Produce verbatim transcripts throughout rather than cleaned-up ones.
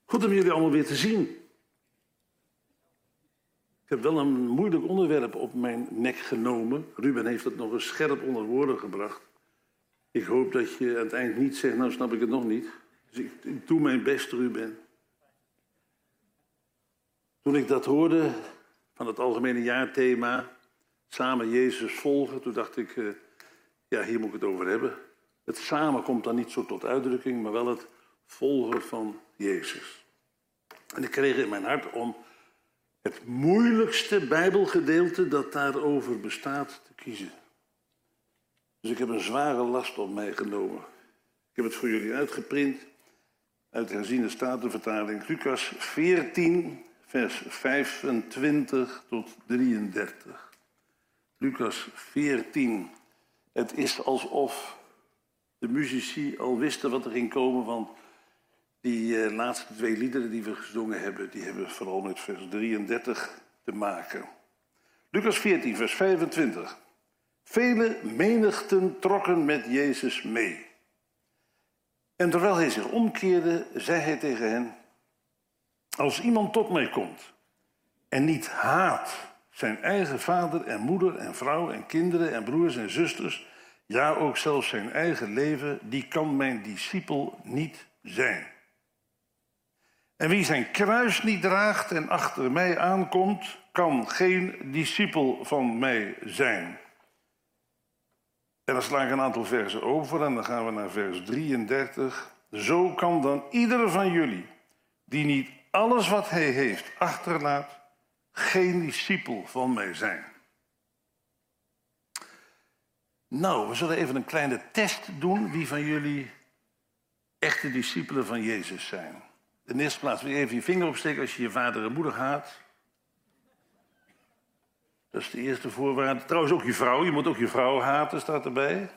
Goed om jullie allemaal weer te zien. Ik heb wel een moeilijk onderwerp op mijn nek genomen. Ruben heeft het nog eens scherp onder woorden gebracht. Ik hoop dat je aan het eind niet zegt, nou snap ik het nog niet. Dus ik, ik doe mijn best, Ruben. Toen ik dat hoorde van het algemene jaarthema, samen Jezus volgen, toen dacht ik, uh, ja, hier moet ik het over hebben. Het samen komt dan niet zo tot uitdrukking, maar wel het volgen van Jezus. En ik kreeg in mijn hart om het moeilijkste Bijbelgedeelte dat daarover bestaat te kiezen. Dus ik heb een zware last op mij genomen. Ik heb het voor jullie uitgeprint uit de herziene statenvertaling. Lucas veertien, vers vijfentwintig tot drieëndertig. Lucas veertien. Het is alsof de muzici al wisten wat er ging komen, want die uh, laatste twee liederen die we gezongen hebben, die hebben vooral met vers drieëndertig te maken. Lucas veertien, vers vijfentwintig. Vele menigten trokken met Jezus mee. En terwijl hij zich omkeerde, zei hij tegen hen: als iemand tot mij komt en niet haat zijn eigen vader en moeder en vrouw en kinderen en broers en zusters, ja ook zelfs zijn eigen leven, die kan mijn discipel niet zijn. En wie zijn kruis niet draagt en achter mij aankomt, kan geen discipel van mij zijn. En dan sla ik een aantal versen over en dan gaan we naar vers drieëndertig. Zo kan dan ieder van jullie, die niet alles wat hij heeft achterlaat, geen discipel van mij zijn. Nou, we zullen even een kleine test doen wie van jullie echte discipelen van Jezus zijn. In de eerste plaats wil je even je vinger opsteken als je je vader en moeder haat. Dat is de eerste voorwaarde. Trouwens ook je vrouw. Je moet ook je vrouw haten, staat erbij.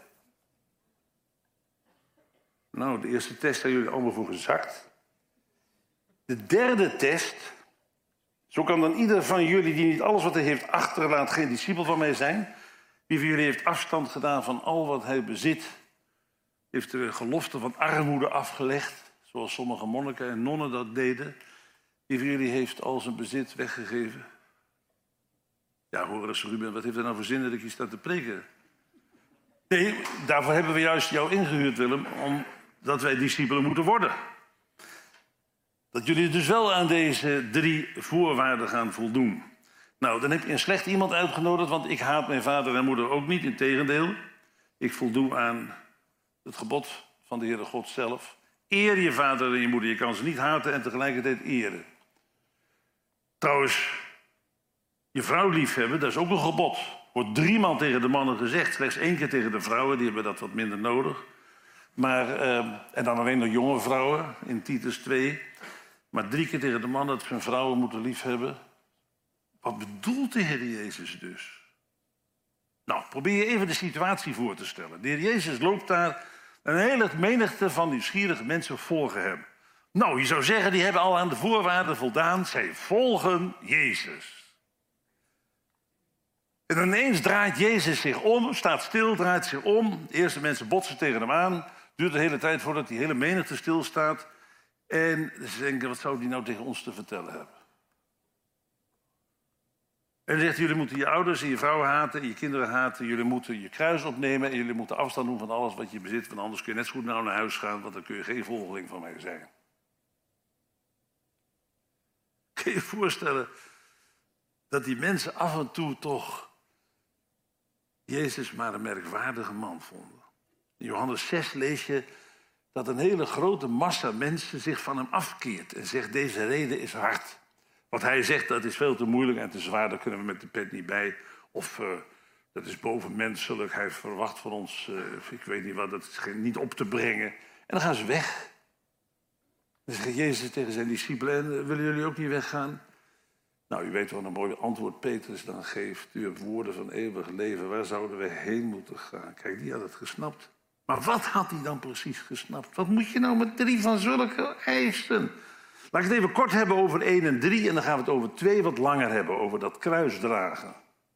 Nou, de eerste test zijn jullie allemaal voor gezakt. De derde test. Zo kan dan ieder van jullie die niet alles wat hij heeft achterlaat geen discipel van mij zijn. Wie van jullie heeft afstand gedaan van al wat hij bezit. Heeft de gelofte van armoede afgelegd. Zoals sommige monniken en nonnen dat deden. Wie van jullie heeft al zijn bezit weggegeven? Ja, hoor eens Ruben, wat heeft er nou voor zin dat ik hier sta te preken? Nee, daarvoor hebben we juist jou ingehuurd, Willem, omdat wij discipelen moeten worden. Dat jullie dus wel aan deze drie voorwaarden gaan voldoen. Nou, dan heb je een slecht iemand uitgenodigd, want ik haat mijn vader en moeder ook niet. Integendeel, ik voldoe aan het gebod van de Heere God zelf. Eer je vader en je moeder. Je kan ze niet haten en tegelijkertijd eren. Trouwens, je vrouw liefhebben, dat is ook een gebod. Wordt driemaal tegen de mannen gezegd. Slechts één keer tegen de vrouwen, die hebben dat wat minder nodig. Maar, eh, en dan alleen de jonge vrouwen in Titus twee. Maar drie keer tegen de mannen dat ze hun vrouwen moeten liefhebben. Wat bedoelt de Heer Jezus dus? Nou, probeer je even de situatie voor te stellen. De Heer Jezus loopt daar. Een hele menigte van nieuwsgierige mensen volgen hem. Nou, je zou zeggen, die hebben al aan de voorwaarden voldaan. Zij volgen Jezus. En ineens draait Jezus zich om, staat stil, draait zich om. De eerste mensen botsen tegen hem aan. Duurt de hele tijd voordat die hele menigte stilstaat. En ze denken, wat zou die nou tegen ons te vertellen hebben? En hij zegt, jullie moeten je ouders en je vrouw haten en je kinderen haten. Jullie moeten je kruis opnemen en jullie moeten afstand doen van alles wat je bezit. Want anders kun je net zo goed nou naar huis gaan, want dan kun je geen volgeling van mij zijn. Kun je je voorstellen dat die mensen af en toe toch Jezus maar een merkwaardige man vonden. In Johannes zes lees je dat een hele grote massa mensen zich van hem afkeert en zegt, deze reden is hard. Wat hij zegt, dat is veel te moeilijk en te zwaar, daar kunnen we met de pet niet bij. Of uh, dat is bovenmenselijk, hij verwacht van ons, uh, ik weet niet wat, dat is niet op te brengen. En dan gaan ze weg. Dan zegt Jezus tegen zijn discipelen, en, uh, willen jullie ook niet weggaan? Nou, u weet wel een mooi antwoord Petrus dan geeft. U hebt woorden van eeuwig leven, waar zouden we heen moeten gaan? Kijk, die had het gesnapt. Maar wat had hij dan precies gesnapt? Wat moet je nou met drie van zulke eisen? Laat ik het even kort hebben over één en drie en dan gaan we het over twee wat langer hebben, over dat kruisdragen.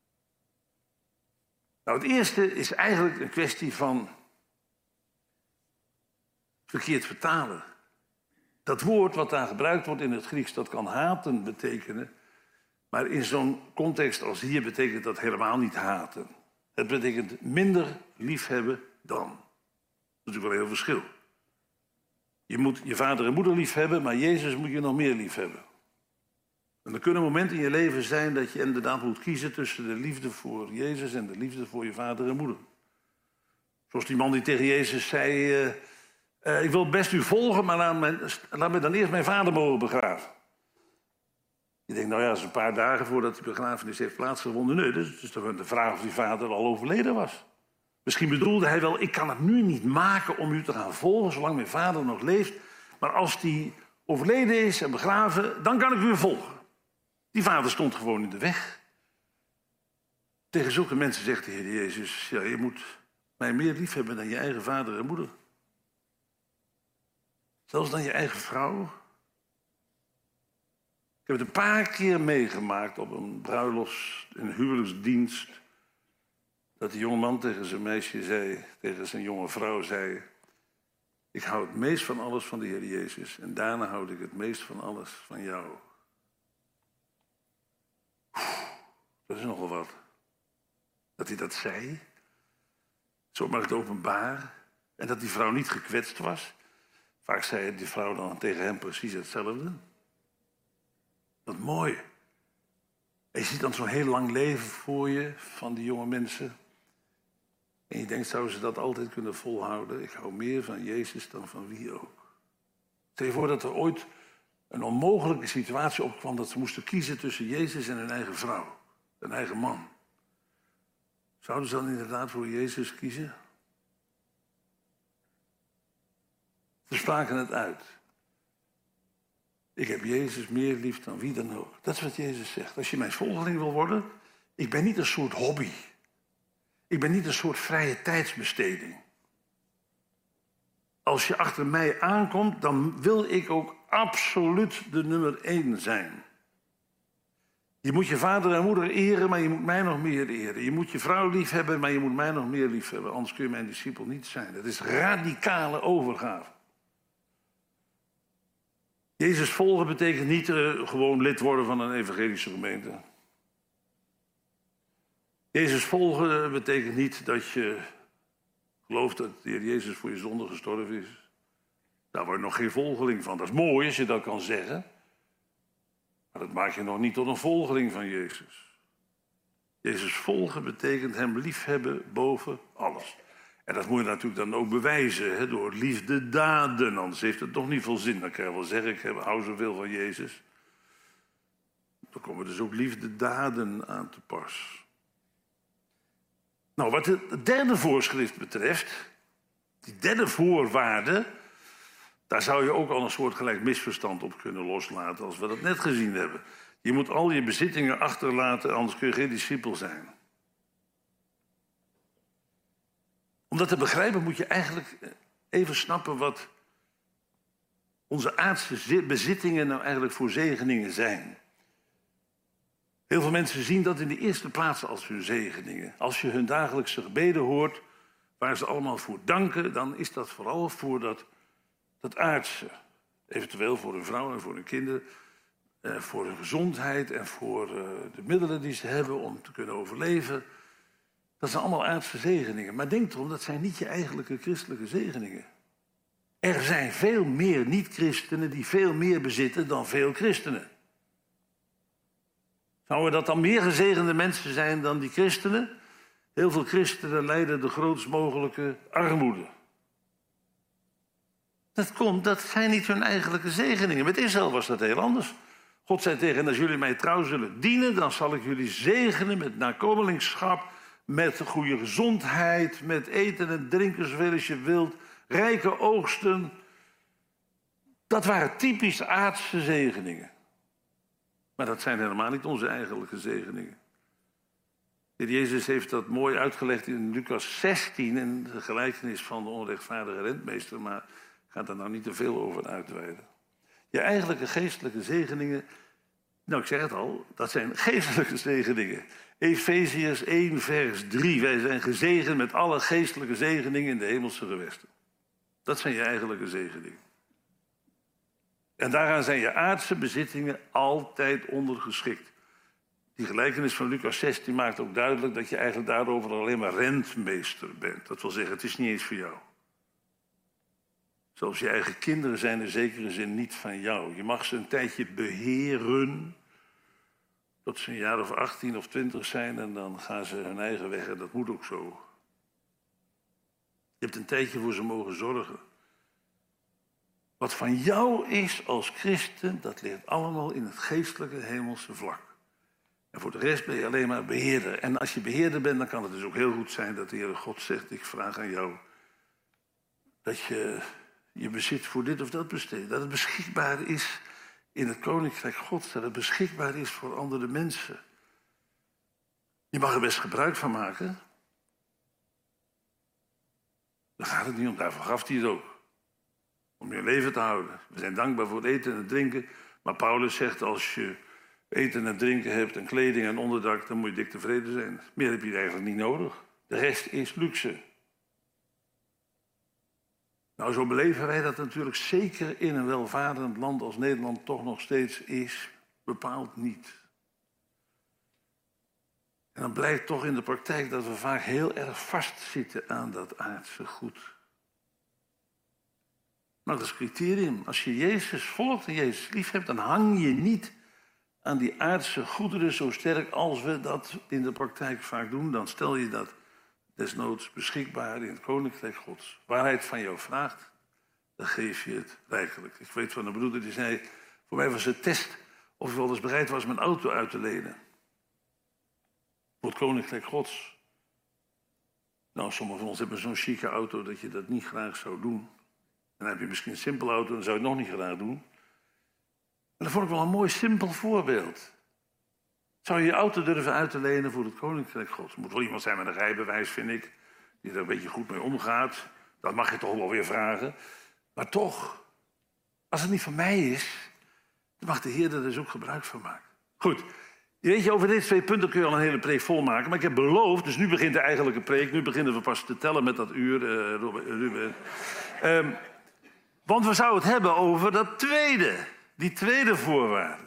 Nou, het eerste is eigenlijk een kwestie van verkeerd vertalen. Dat woord wat daar gebruikt wordt in het Grieks, dat kan haten betekenen. Maar in zo'n context als hier betekent dat helemaal niet haten. Het betekent minder liefhebben dan. Dat is natuurlijk wel een heel verschil. Je moet je vader en moeder lief hebben, maar Jezus moet je nog meer lief hebben. En er kunnen momenten in je leven zijn dat je inderdaad moet kiezen tussen de liefde voor Jezus en de liefde voor je vader en moeder. Zoals die man die tegen Jezus zei, uh, uh, ik wil best u volgen, maar laat me, laat me dan eerst mijn vader mogen begraven. Je denkt, nou ja, dat is een paar dagen voordat die begrafenis heeft plaatsgevonden. Nee, dus het is toch de vraag of die vader al overleden was. Misschien bedoelde hij wel, ik kan het nu niet maken om u te gaan volgen, zolang mijn vader nog leeft. Maar als die overleden is en begraven, dan kan ik u volgen. Die vader stond gewoon in de weg. Tegen zulke mensen zegt de Heer Jezus, ja, je moet mij meer lief hebben dan je eigen vader en moeder. Zelfs dan je eigen vrouw. Ik heb het een paar keer meegemaakt op een bruiloft, een huwelijksdienst. Dat die jonge man tegen zijn meisje zei, tegen zijn jonge vrouw zei, ik hou het meest van alles van de Heer Jezus. En daarna houd ik het meest van alles van jou. Dat is nogal wat. Dat hij dat zei. Zo mag het openbaar. En dat die vrouw niet gekwetst was. Vaak zei die vrouw dan tegen hem precies hetzelfde. Wat mooi. En je ziet dan zo'n heel lang leven voor je van die jonge mensen. En je denkt, zouden ze dat altijd kunnen volhouden? Ik hou meer van Jezus dan van wie ook. Stel je voor dat er ooit een onmogelijke situatie opkwam dat ze moesten kiezen tussen Jezus en hun eigen vrouw. Hun eigen man. Zouden ze dan inderdaad voor Jezus kiezen? Ze spraken het uit. Ik heb Jezus meer lief dan wie dan ook. Dat is wat Jezus zegt. Als je mijn volgeling wil worden, ik ben niet een soort hobby. Ik ben niet een soort vrije tijdsbesteding. Als je achter mij aankomt, dan wil ik ook absoluut de nummer één zijn. Je moet je vader en moeder eren, maar je moet mij nog meer eren. Je moet je vrouw lief hebben, maar je moet mij nog meer lief hebben. Anders kun je mijn discipel niet zijn. Dat is radicale overgave. Jezus volgen betekent niet uh, gewoon lid worden van een evangelische gemeente. Jezus volgen betekent niet dat je gelooft dat de Heer Jezus voor je zonde gestorven is. Daar word je nog geen volgeling van. Dat is mooi als je dat kan zeggen. Maar dat maakt je nog niet tot een volgeling van Jezus. Jezus volgen betekent hem liefhebben boven alles. En dat moet je natuurlijk dan ook bewijzen, hè, door liefdedaden. Anders heeft het toch niet veel zin. Dan kan je wel zeggen, ik hou zoveel van Jezus. Dan komen dus ook liefdedaden aan te pas. Nou, wat het derde voorschrift betreft, die derde voorwaarde, daar zou je ook al een soortgelijk misverstand op kunnen loslaten als we dat net gezien hebben. Je moet al je bezittingen achterlaten, anders kun je geen discipel zijn. Om dat te begrijpen moet je eigenlijk even snappen wat onze aardse bezittingen nou eigenlijk voor zegeningen zijn. Heel veel mensen zien dat in de eerste plaats als hun zegeningen. Als je hun dagelijkse gebeden hoort, waar ze allemaal voor danken, dan is dat vooral voor dat, dat aardse. Eventueel voor hun vrouw en voor hun kinderen, eh, voor hun gezondheid en voor eh, de middelen die ze hebben om te kunnen overleven. Dat zijn allemaal aardse zegeningen. Maar denk erom, dat zijn niet je eigenlijke christelijke zegeningen. Er zijn veel meer niet-christenen die veel meer bezitten dan veel christenen. Zouden dat dan meer gezegende mensen zijn dan die christenen? Heel veel christenen lijden de grootst mogelijke armoede. Dat komt, dat zijn niet hun eigenlijke zegeningen. Met Israël was dat heel anders. God zei tegen hen, als jullie mij trouw zullen dienen, dan zal ik jullie zegenen met nakomelingschap, met goede gezondheid, met eten en drinken zoveel als je wilt, rijke oogsten. Dat waren typisch aardse zegeningen. Maar dat zijn helemaal niet onze eigenlijke zegeningen. De Heer Jezus heeft dat mooi uitgelegd in Lucas zestien, in de gelijkenis van de onrechtvaardige rentmeester, maar ik ga daar nou niet te veel over uitweiden. Je eigenlijke geestelijke zegeningen, nou ik zeg het al, dat zijn geestelijke zegeningen. Efeziërs één vers drie, wij zijn gezegend met alle geestelijke zegeningen in de hemelse gewesten. Dat zijn je eigenlijke zegeningen. En daaraan zijn je aardse bezittingen altijd ondergeschikt. Die gelijkenis van Lucas zestien maakt ook duidelijk dat je eigenlijk daarover alleen maar rentmeester bent. Dat wil zeggen, het is niet eens voor jou. Zelfs je eigen kinderen zijn in zekere zin niet van jou. Je mag ze een tijdje beheren, tot ze een jaar of achttien of twintig zijn en dan gaan ze hun eigen weg en dat moet ook zo. Je hebt een tijdje voor ze mogen zorgen. Wat van jou is als christen, dat ligt allemaal in het geestelijke hemelse vlak. En voor de rest ben je alleen maar beheerder. En als je beheerder bent, dan kan het dus ook heel goed zijn dat de Heere God zegt, ik vraag aan jou dat je je bezit voor dit of dat besteedt. Dat het beschikbaar is in het koninkrijk Gods, dat het beschikbaar is voor andere mensen. Je mag er best gebruik van maken. Daar gaat het niet om, daarvoor gaf hij het ook. Om je leven te houden. We zijn dankbaar voor het eten en het drinken. Maar Paulus zegt, als je eten en drinken hebt en kleding en onderdak, dan moet je dik tevreden zijn. Meer heb je eigenlijk niet nodig. De rest is luxe. Nou, zo beleven wij dat natuurlijk zeker in een welvarend land als Nederland toch nog steeds is. Bepaald niet. En dan blijkt toch in de praktijk dat we vaak heel erg vastzitten aan dat aardse goed. Nou, dat is criterium. Als je Jezus volgt en Jezus lief hebt, dan hang je niet aan die aardse goederen zo sterk als we dat in de praktijk vaak doen. Dan stel je dat desnoods beschikbaar in het koninkrijk Gods. Waarheid van jou vraagt, dan geef je het rijkelijk. Ik weet van een broeder die zei, voor mij was het test of ik wel eens bereid was mijn auto uit te lenen. Voor het koninkrijk Gods. Nou, sommigen van ons hebben zo'n chique auto dat je dat niet graag zou doen. Dan heb je misschien een simpele auto, dan zou je het nog niet graag doen. Maar dat vond ik wel een mooi simpel voorbeeld. Zou je je auto durven uit te lenen voor het koninkrijk Gods? Er moet wel iemand zijn met een rijbewijs, vind ik, die er een beetje goed mee omgaat. Dat mag je toch wel weer vragen. Maar toch, als het niet van mij is, dan mag de Heer er dus ook gebruik van maken. Goed, weet je, over deze twee punten kun je al een hele preek volmaken. Maar ik heb beloofd, dus nu begint de eigenlijke preek. Nu beginnen we pas te tellen met dat uur, uh, Ruben. Um, want we zouden het hebben over dat tweede, die tweede voorwaarde.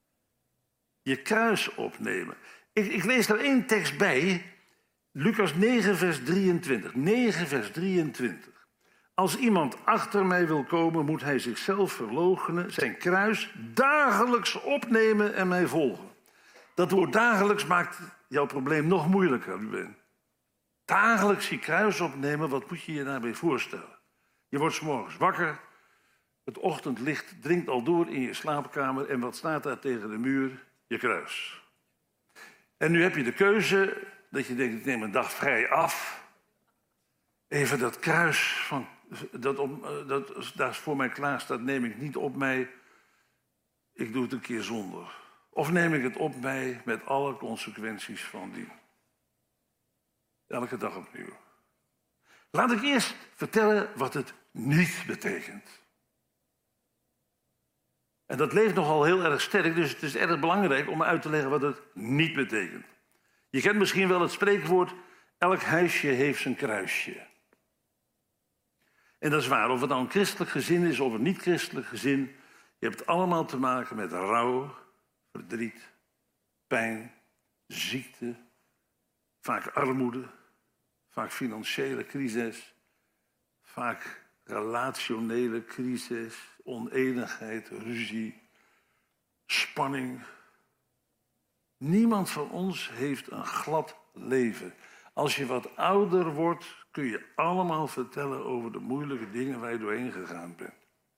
Je kruis opnemen. Ik, ik lees er één tekst bij. Lucas negen, vers drieëntwintig. negen, vers drieëntwintig. Als iemand achter mij wil komen, moet hij zichzelf verloochenen, zijn kruis dagelijks opnemen en mij volgen. Dat woord dagelijks maakt jouw probleem nog moeilijker, Ruben. Dagelijks je kruis opnemen, wat moet je je daarbij voorstellen? Je wordt 's morgens wakker, het ochtendlicht dringt al door in je slaapkamer en wat staat daar tegen de muur? Je kruis. En nu heb je de keuze dat je denkt, ik neem een dag vrij af. Even dat kruis van, dat, op, dat daar voor mij klaar staat, neem ik niet op mij. Ik doe het een keer zonder. Of neem ik het op mij met alle consequenties van die. Elke dag opnieuw. Laat ik eerst vertellen wat het niet betekent. En dat leeft nogal heel erg sterk, dus het is erg belangrijk om uit te leggen wat het niet betekent. Je kent misschien wel het spreekwoord, elk huisje heeft zijn kruisje. En dat is waar, of het nou een christelijk gezin is of een niet-christelijk gezin. Je hebt allemaal te maken met rouw, verdriet, pijn, ziekte, vaak armoede, vaak financiële crisis, vaak relationele crisis, oneenigheid, ruzie, spanning. Niemand van ons heeft een glad leven. Als je wat ouder wordt, kun je allemaal vertellen over de moeilijke dingen waar je doorheen gegaan bent.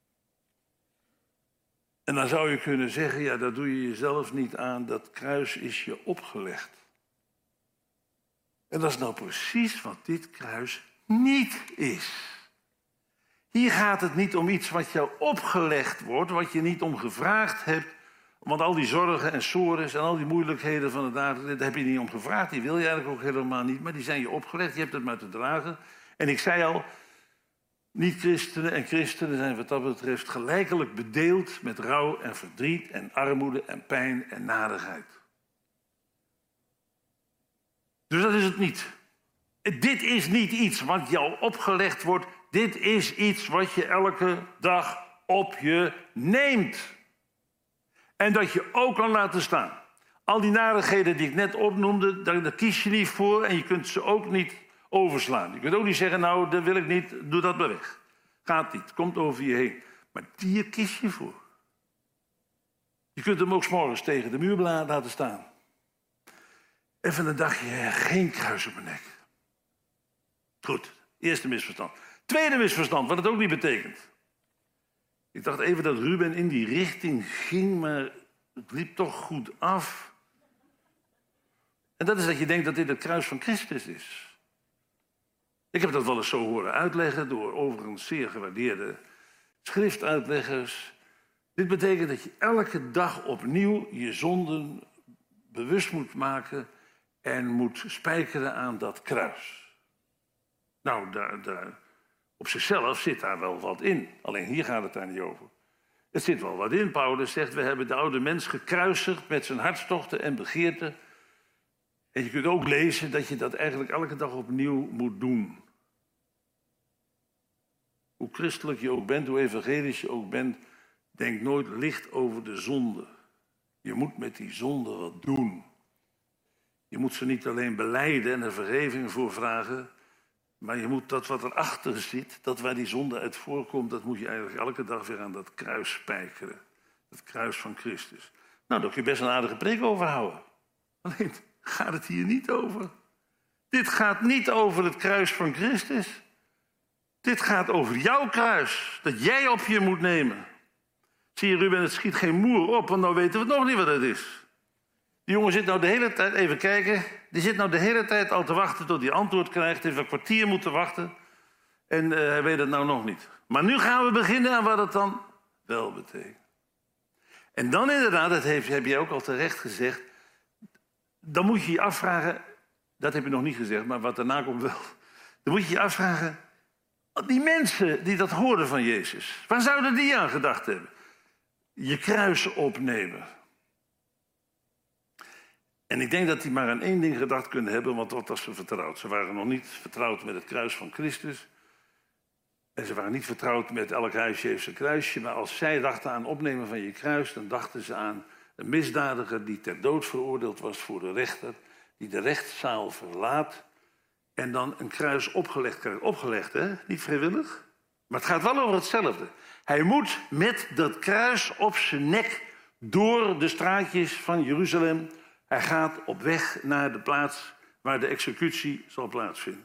En dan zou je kunnen zeggen, ja, dat doe je jezelf niet aan, dat kruis is je opgelegd. En dat is nou precies wat dit kruis niet is. Hier gaat het niet om iets wat jou opgelegd wordt, wat je niet om gevraagd hebt. Want al die zorgen en sores en al die moeilijkheden van het dagelijks, daar heb je niet om gevraagd. Die wil je eigenlijk ook helemaal niet, maar die zijn je opgelegd. Je hebt het maar te dragen. En ik zei al, niet-christenen en christenen zijn wat dat betreft gelijkelijk bedeeld met rouw en verdriet en armoede en pijn en nadigheid. Dus dat is het niet. Dit is niet iets wat jou opgelegd wordt. Dit is iets wat je elke dag op je neemt. En dat je ook kan laten staan. Al die narigheden die ik net opnoemde, daar, daar kies je niet voor en je kunt ze ook niet overslaan. Je kunt ook niet zeggen, nou, dat wil ik niet, doe dat maar weg. Gaat niet, komt over je heen. Maar die kies je voor. Je kunt hem ook 's morgens tegen de muur laten staan. Even een dagje, geen kruis op mijn nek. Goed, eerste misverstand. Tweede misverstand, wat het ook niet betekent. Ik dacht even dat Ruben in die richting ging, maar het liep toch goed af. En dat is dat je denkt dat dit het kruis van Christus is. Ik heb dat wel eens zo horen uitleggen door overigens zeer gewaardeerde schriftuitleggers. Dit betekent dat je elke dag opnieuw je zonden bewust moet maken en moet spijkeren aan dat kruis. Nou, daar, daar, op zichzelf zit daar wel wat in. Alleen hier gaat het daar niet over. Er zit wel wat in. Paulus zegt, we hebben de oude mens gekruisigd met zijn hartstochten en begeerten. En je kunt ook lezen dat je dat eigenlijk elke dag opnieuw moet doen. Hoe christelijk je ook bent, hoe evangelisch je ook bent, denk nooit licht over de zonde. Je moet met die zonde wat doen. Je moet ze niet alleen belijden en er vergeving voor vragen, maar je moet dat wat erachter zit, dat waar die zonde uit voorkomt, dat moet je eigenlijk elke dag weer aan dat kruis spijkeren. Het kruis van Christus. Nou, daar kun je best een aardige preek over houden. Alleen gaat het hier niet over. Dit gaat niet over het kruis van Christus. Dit gaat over jouw kruis, dat jij op je moet nemen. Zie je, Ruben, het schiet geen moer op, want nou weten we nog niet wat het is. Die jongen zit nou de hele tijd, even kijken, die zit nou de hele tijd al te wachten tot hij antwoord krijgt. Heeft een kwartier moeten wachten en uh, hij weet het nou nog niet. Maar nu gaan we beginnen aan wat het dan wel betekent. En dan inderdaad, dat heeft, heb jij ook al terecht gezegd, dan moet je je afvragen, dat heb je nog niet gezegd, maar wat daarna komt wel. Dan moet je je afvragen, die mensen die dat hoorden van Jezus, waar zouden die aan gedacht hebben? Je kruis opnemen. En ik denk dat die maar aan één ding gedacht kunnen hebben, want wat was ze vertrouwd? Ze waren nog niet vertrouwd met het kruis van Christus. En ze waren niet vertrouwd met elk huisje heeft zijn kruisje. Maar als zij dachten aan opnemen van je kruis, dan dachten ze aan een misdadiger die ter dood veroordeeld was voor de rechter, die de rechtszaal verlaat en dan een kruis opgelegd krijgt. Opgelegd, hè? Niet vrijwillig. Maar het gaat wel over hetzelfde. Hij moet met dat kruis op zijn nek door de straatjes van Jeruzalem. Hij gaat op weg naar de plaats waar de executie zal plaatsvinden.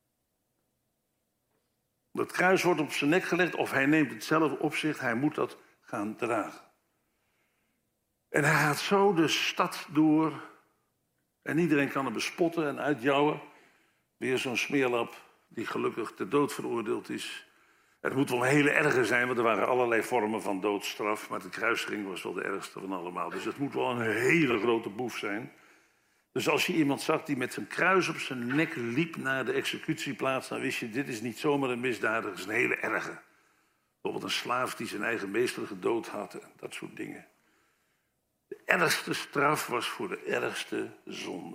Dat kruis wordt op zijn nek gelegd of hij neemt het zelf op zich. Hij moet dat gaan dragen. En hij gaat zo de stad door. En iedereen kan hem bespotten en uitjouwen. Weer zo'n smeerlap die gelukkig ter dood veroordeeld is. Het moet wel een hele erge zijn, want er waren allerlei vormen van doodstraf. Maar de kruisiging was wel de ergste van allemaal. Dus het moet wel een hele grote boef zijn. Dus als je iemand zag die met zijn kruis op zijn nek liep naar de executieplaats, dan wist je, dit is niet zomaar een misdadiger, het is een hele erge. Bijvoorbeeld een slaaf die zijn eigen meester gedood had en dat soort dingen. De ergste straf was voor de ergste zonde.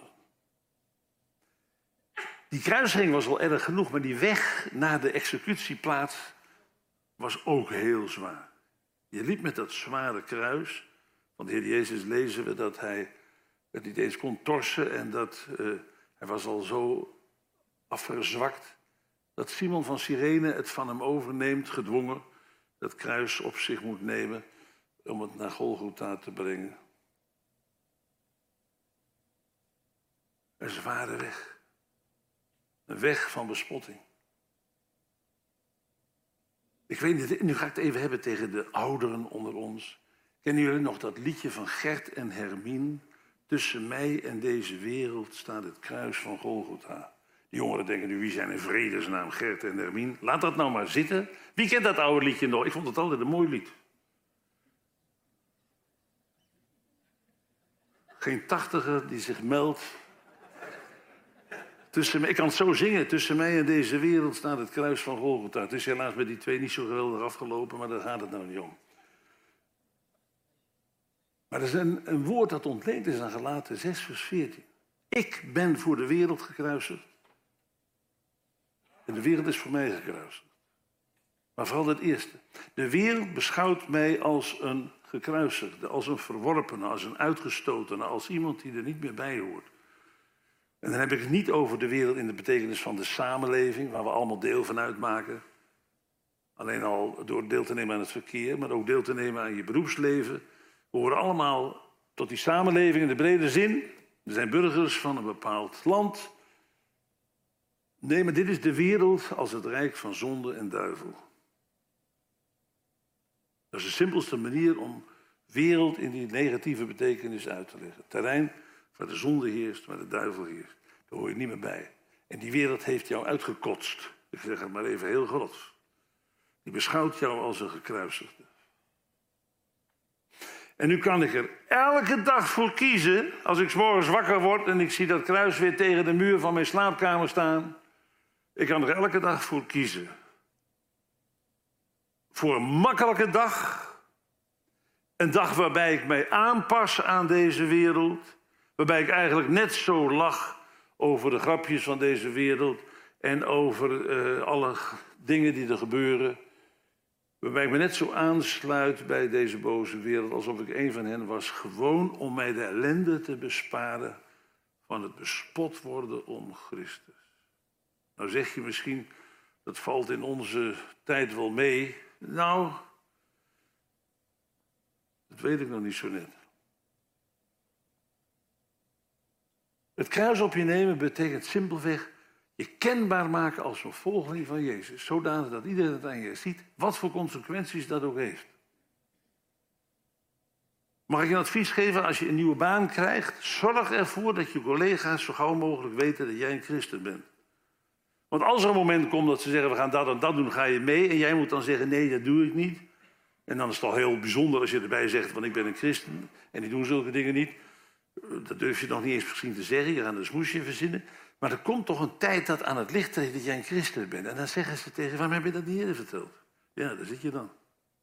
Die kruisiging was wel erg genoeg, maar die weg naar de executieplaats was ook heel zwaar. Je liep met dat zware kruis. Van de Heer Jezus lezen we dat hij het niet eens kon torsen en dat uh, hij was al zo afgezwakt dat Simon van Cyrene het van hem overneemt, gedwongen, dat kruis op zich moet nemen om het naar Golgotha te brengen. Een zware weg. Een weg van bespotting. Ik weet niet, nu ga ik het even hebben tegen de ouderen onder ons. Kennen jullie nog dat liedje van Gert en Hermien? Tussen mij en deze wereld staat het kruis van Golgotha. De jongeren denken nu, wie zijn in vredesnaam Gert en Hermien? Laat dat nou maar zitten. Wie kent dat oude liedje nog? Ik vond het altijd een mooi lied. Geen tachtiger die zich meldt. Tussen, ik kan het zo zingen. Tussen mij en deze wereld staat het kruis van Golgotha. Het is helaas met die twee niet zo geweldig afgelopen, maar daar gaat het nou niet om. Maar er is een, een woord dat ontleend is aan Galaten zes vers veertien. Ik ben voor de wereld gekruisigd. En de wereld is voor mij gekruisigd. Maar vooral het eerste. De wereld beschouwt mij als een gekruisigde, als een verworpene, als een uitgestotene, als iemand die er niet meer bij hoort. En dan heb ik het niet over de wereld in de betekenis van de samenleving, waar we allemaal deel van uitmaken. Alleen al door deel te nemen aan het verkeer, maar ook deel te nemen aan je beroepsleven. We horen allemaal tot die samenleving in de brede zin. We zijn burgers van een bepaald land. Nee, maar dit is de wereld als het rijk van zonde en duivel. Dat is de simpelste manier om wereld in die negatieve betekenis uit te leggen. Het terrein waar de zonde heerst, waar de duivel heerst. Daar hoor je niet meer bij. En die wereld heeft jou uitgekotst. Ik zeg het maar even heel groot. Die beschouwt jou als een gekruisigde. En nu kan ik er elke dag voor kiezen, als ik 's morgens wakker word en ik zie dat kruis weer tegen de muur van mijn slaapkamer staan. Ik kan er elke dag voor kiezen. Voor een makkelijke dag. Een dag waarbij ik mij aanpas aan deze wereld. Waarbij ik eigenlijk net zo lach over de grapjes van deze wereld. En over uh, alle dingen die er gebeuren. Waarbij ik me net zo aansluit bij deze boze wereld. Alsof ik een van hen was. Gewoon om mij de ellende te besparen van het bespot worden om Christus. Nou zeg je misschien, dat valt in onze tijd wel mee. Nou, dat weet ik nog niet zo net. Het kruis op je nemen betekent simpelweg je kenbaar maken als een volgeling van Jezus. Zodanig dat iedereen het aan je ziet, wat voor consequenties dat ook heeft. Mag ik je een advies geven als je een nieuwe baan krijgt? Zorg ervoor dat je collega's zo gauw mogelijk weten dat jij een christen bent. Want als er een moment komt dat ze zeggen, we gaan dat en dat doen, ga je mee. En jij moet dan zeggen, nee, dat doe ik niet. En dan is het al heel bijzonder als je erbij zegt, want ik ben een christen. En die doen zulke dingen niet. Dat durf je nog niet eens misschien te zeggen. Je gaat een smoesje verzinnen. Maar er komt toch een tijd dat aan het licht treedt dat jij een christen bent. En dan zeggen ze tegen je, waarom heb je dat niet eerder verteld? Ja, daar zit je dan.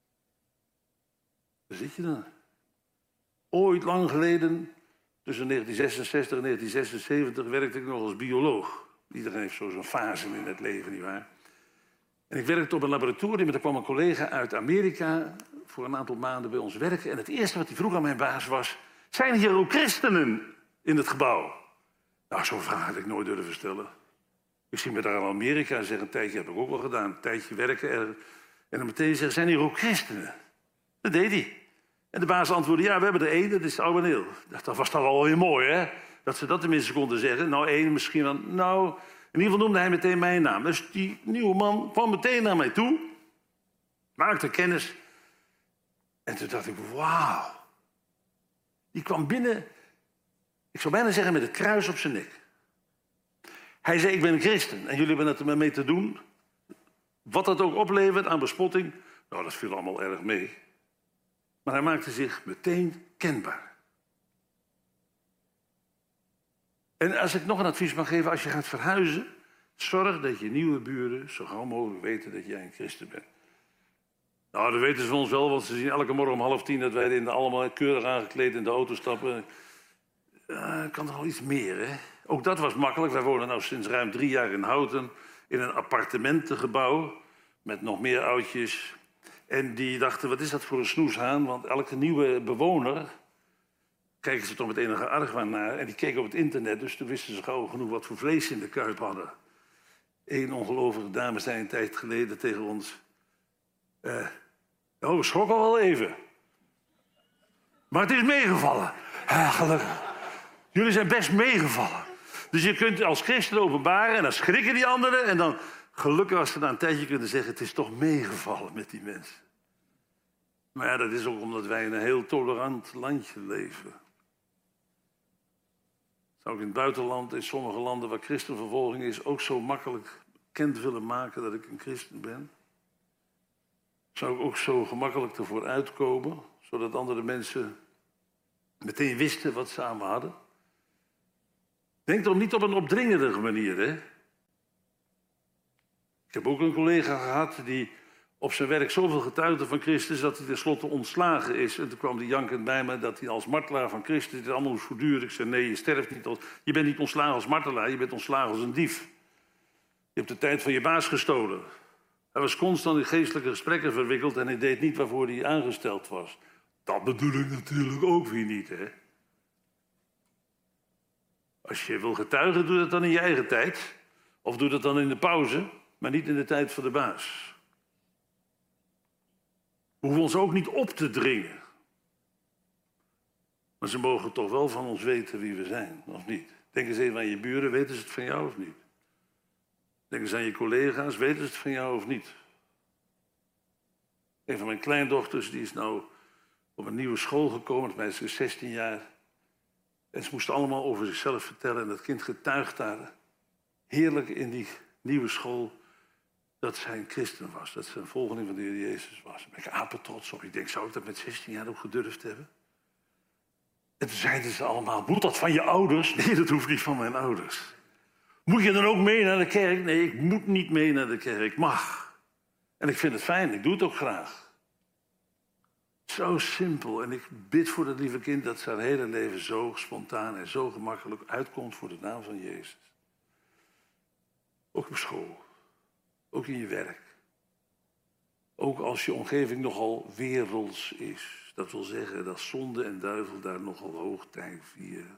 Daar zit je dan. Ooit lang geleden, tussen negentien zesenzestig en negentien zesenzeventig, werkte ik nog als bioloog. Iedereen heeft zo zo'n fase in het leven, nietwaar? En ik werkte op een laboratorium en er kwam een collega uit Amerika voor een aantal maanden bij ons werken. En het eerste wat hij vroeg aan mijn baas was, zijn hier ook christenen in het gebouw? Nou, zo'n vraag had ik nooit durven stellen. Ik zie me daar in Amerika zeggen, een tijdje heb ik ook wel gedaan, een tijdje werken er. En dan meteen zeggen, zijn hier ook christenen? Dat deed hij. En de baas antwoordde, ja, we hebben er één, dat is de oude Neel. Dat was dan wel weer mooi, hè? Dat ze dat tenminste konden zeggen. Nou, één misschien wel. Nou, in ieder geval noemde hij meteen mijn naam. Dus die nieuwe man kwam meteen naar mij toe. Maakte kennis. En toen dacht ik, wauw. Die kwam binnen, ik zou bijna zeggen met het kruis op zijn nek. Hij zei, ik ben een christen en jullie hebben het er mee te doen. Wat dat ook oplevert aan bespotting, nou, dat viel allemaal erg mee. Maar hij maakte zich meteen kenbaar. En als ik nog een advies mag geven, als je gaat verhuizen, zorg dat je nieuwe buren zo gauw mogelijk weten dat jij een christen bent. Nou, dat weten ze van ons wel, want ze zien elke morgen om half tien dat wij in de allemaal keurig aangekleed in de auto stappen. Uh, kan er wel iets meer, hè? Ook dat was makkelijk. Wij wonen nu sinds ruim drie jaar in Houten in een appartementengebouw met nog meer oudjes. En die dachten, wat is dat voor een snoeshaan? Want elke nieuwe bewoner, kijken ze toch met enige argwaan naar. En die keken op het internet, dus toen wisten ze gauw genoeg wat voor vlees ze in de kuip hadden. Eén ongelovige dame zei een tijd geleden tegen ons, Uh, oh, we schrokken al wel even. Maar het is meegevallen. Ja, gelukkig. Jullie zijn best meegevallen. Dus je kunt als christen openbaren en dan schrikken die anderen. En dan, gelukkig als ze na een tijdje kunnen zeggen, het is toch meegevallen met die mensen. Maar ja, dat is ook omdat wij in een heel tolerant landje leven. Zou ik in het buitenland, in sommige landen waar christenvervolging is, ook zo makkelijk bekend willen maken dat ik een christen ben? Zou ik ook zo gemakkelijk ervoor uitkomen, zodat andere mensen meteen wisten wat ze aan me hadden? Denk toch niet op een opdringerige manier, hè? Ik heb ook een collega gehad die op zijn werk zoveel getuigde van Christus dat hij tenslotte ontslagen is. En toen kwam hij jankend bij me dat hij als martelaar van Christus dit allemaal moest voortduren. Ik zei, nee, je sterft niet als... Je bent niet ontslagen als martelaar, je bent ontslagen als een dief. Je hebt de tijd van je baas gestolen. Hij was constant in geestelijke gesprekken verwikkeld en hij deed niet waarvoor hij aangesteld was. Dat bedoel ik natuurlijk ook weer niet, hè. Als je wil getuigen, doe dat dan in je eigen tijd. Of doe dat dan in de pauze, maar niet in de tijd van de baas. We hoeven ons ook niet op te dringen. Maar ze mogen toch wel van ons weten wie we zijn, of niet? Denk eens even aan je buren, weten ze het van jou of niet? Denk eens aan je collega's, weten ze het van jou of niet? Een van mijn kleindochters die is nou op een nieuwe school gekomen, meisje is zestien jaar. En ze moesten allemaal over zichzelf vertellen en dat kind getuigt daar heerlijk in die nieuwe school dat zij een christen was, dat ze een volgeling van de Heer Jezus was. Daar ben ik apetrots op. Ik denk, zou ik dat met zestien jaar ook gedurfd hebben? En toen zeiden ze allemaal, moet dat van je ouders? Nee, dat hoeft niet van mijn ouders. Moet je dan ook mee naar de kerk? Nee, ik moet niet mee naar de kerk. Ik mag. En ik vind het fijn, ik doe het ook graag. Zo simpel. En ik bid voor dat lieve kind dat zijn hele leven zo spontaan en zo gemakkelijk uitkomt voor de naam van Jezus. Ook op school. Ook in je werk. Ook als je omgeving nogal werelds is. Dat wil zeggen dat zonde en duivel daar nogal hoogtij vieren.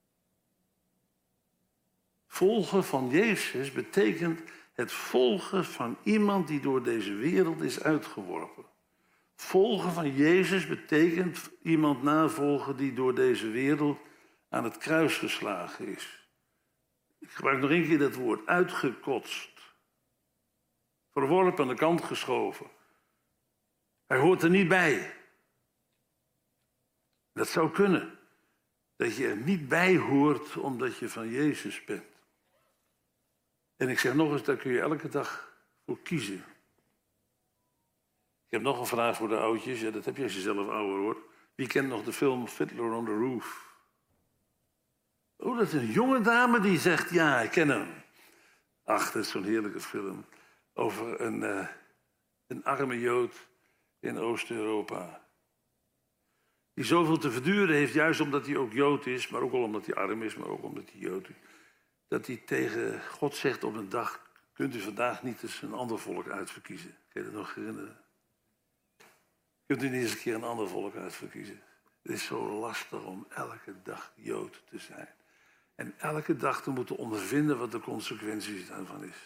Volgen van Jezus betekent het volgen van iemand die door deze wereld is uitgeworpen. Volgen van Jezus betekent iemand navolgen die door deze wereld aan het kruis geslagen is. Ik gebruik nog één keer dat woord, uitgekotst. Verworpen, aan de kant geschoven. Hij hoort er niet bij. Dat zou kunnen. Dat je er niet bij hoort omdat je van Jezus bent. En ik zeg nog eens, daar kun je elke dag voor kiezen. Ik heb nog een vraag voor de oudjes. Ja, dat heb je als je zelf ouder wordt. Wie kent nog de film Fiddler on the Roof? Oh, dat is een jonge dame die zegt, ja, ik ken hem. Ach, dat is zo'n heerlijke film. Over een, uh, een arme Jood in Oost-Europa. Die zoveel te verduren heeft, juist omdat hij ook Jood is. Maar ook al omdat hij arm is, maar ook omdat hij Jood is. Dat hij tegen God zegt op een dag, kunt u vandaag niet eens een ander volk uitverkiezen. Kun je dat nog herinneren? Kunt u niet eens een keer een ander volk uitverkiezen? Het is zo lastig om elke dag Jood te zijn. En elke dag te moeten ondervinden wat de consequenties daarvan is.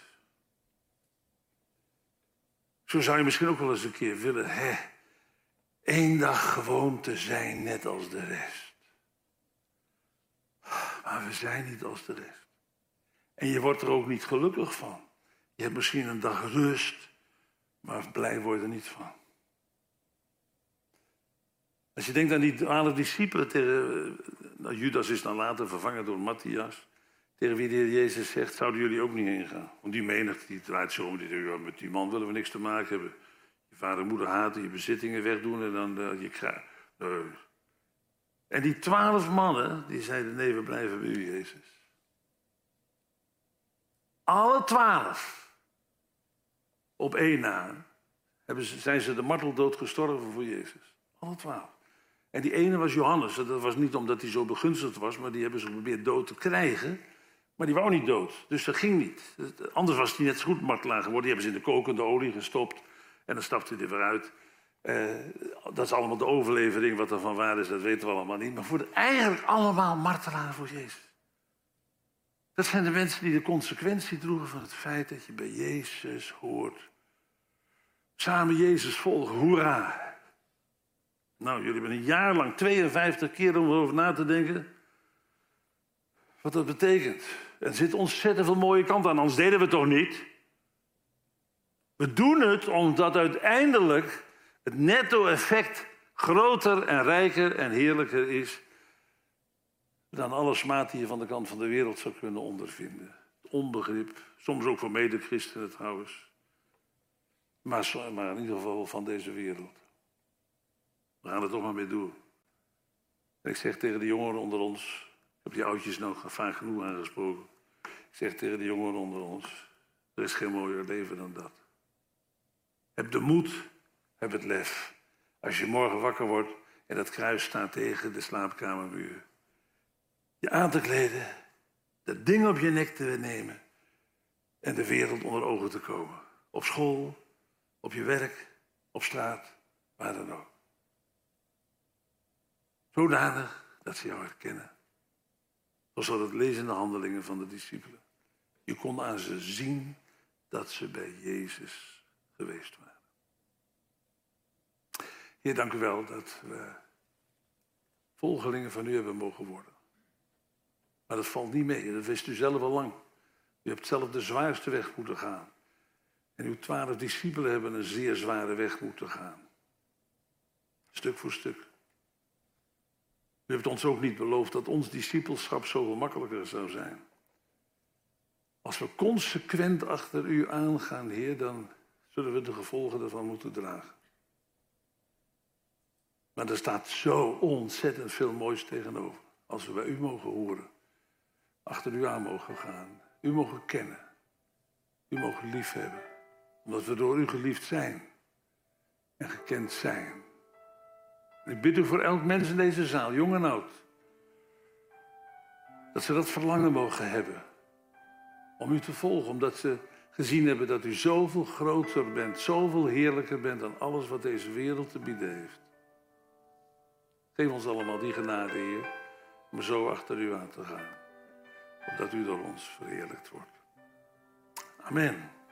Zo zou je misschien ook wel eens een keer willen, hè, één dag gewoon te zijn net als de rest. Maar we zijn niet als de rest. En je wordt er ook niet gelukkig van. Je hebt misschien een dag rust, maar blij word je er niet van. Als je denkt aan die twaalf discipelen, tegen, nou, Judas is dan later vervangen door Matthias, tegen wie de Heer Jezus zegt, zouden jullie ook niet heen gaan? Want die menigte die draait zo om, die zegt, ja, met die man willen we niks te maken hebben. Je vader en moeder haten, je bezittingen wegdoen en dan uh, je kruis. Uh. En die twaalf mannen, die zeiden, nee, we blijven bij u, Jezus. Alle twaalf, op één na, hebben ze, zijn ze de marteldood gestorven voor Jezus. Alle twaalf. En die ene was Johannes. Dat was niet omdat hij zo begunstigd was, maar die hebben ze geprobeerd dood te krijgen. Maar die wou niet dood, dus dat ging niet. Anders was hij net zo goed martelaar geworden. Die hebben ze in de kokende olie gestopt en dan stapte hij er weer uit. Uh, dat is allemaal de overlevering, wat er van waar is, dat weten we allemaal niet. Maar voor de, eigenlijk allemaal martelaar voor Jezus. Dat zijn de mensen die de consequentie droegen van het feit dat je bij Jezus hoort. Samen Jezus volgen, hoera. Nou, jullie hebben een jaar lang, tweeënvijftig keer om erover na te denken wat dat betekent. Er zit ontzettend veel mooie kant aan, anders deden we het toch niet. We doen het omdat uiteindelijk het netto-effect groter en rijker en heerlijker is dan alle smaad die je van de kant van de wereld zou kunnen ondervinden. Onbegrip, soms ook voor mede-christenen trouwens. Maar, maar in ieder geval van deze wereld. We gaan er toch maar mee door. En ik zeg tegen de jongeren onder ons, ik heb die oudjes nog vaak genoeg aangesproken. Ik zeg tegen de jongeren onder ons, er is geen mooier leven dan dat. Heb de moed, heb het lef. Als je morgen wakker wordt en dat kruis staat tegen de slaapkamermuur. Je aan te kleden, dat ding op je nek te nemen en de wereld onder ogen te komen. Op school, op je werk, op straat, waar dan ook. Zodanig dat ze jou herkennen. Zoals we het lezen in de handelingen van de discipelen. Je kon aan ze zien dat ze bij Jezus geweest waren. Heer, dank u wel dat we volgelingen van u hebben mogen worden. Maar dat valt niet mee, dat wist u zelf al lang. U hebt zelf de zwaarste weg moeten gaan. En uw twaalf discipelen hebben een zeer zware weg moeten gaan. Stuk voor stuk. U hebt ons ook niet beloofd dat ons discipelschap zoveel makkelijker zou zijn. Als we consequent achter u aangaan, Heer, dan zullen we de gevolgen daarvan moeten dragen. Maar er staat zo ontzettend veel moois tegenover. Als we bij u mogen horen, achter u aan mogen gaan, u mogen kennen, u mogen liefhebben. Omdat we door u geliefd zijn en gekend zijn. En ik bid u voor elk mens in deze zaal, jong en oud, dat ze dat verlangen mogen hebben om u te volgen. Omdat ze gezien hebben dat u zoveel groter bent, zoveel heerlijker bent dan alles wat deze wereld te bieden heeft. Geef ons allemaal die genade, Heer, om zo achter u aan te gaan. Opdat u door ons verheerlijkt wordt. Amen.